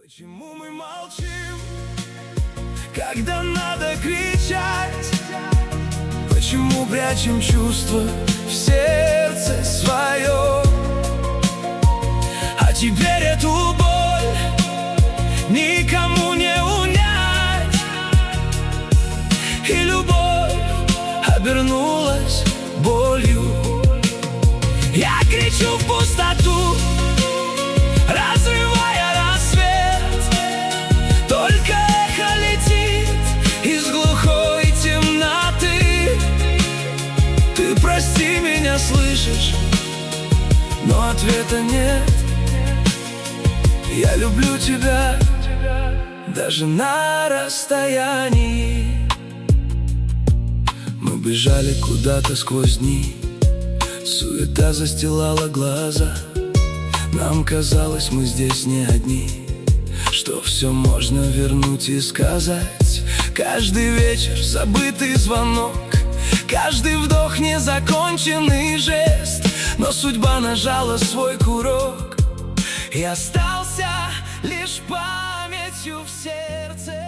Почему мы молчим, когда надо кричать? Почему прячем чувства в сердце свое? А теперь эту боль никому не унять, и любовь обернулась болью. Я кричу в пустоту, разрывая рассвет. Только эхо летит из глухой темноты. Ты прости меня, слышишь, но ответа нет. Я люблю тебя даже на расстоянии. Мы бежали куда-то сквозь дни, суета застилала глаза. Нам казалось, мы здесь не одни, что все можно вернуть и сказать. Каждый вечер забытый звонок, каждый вдох незаконченный жест. Но судьба нажала свой курок, и остался лишь памятью в сердце.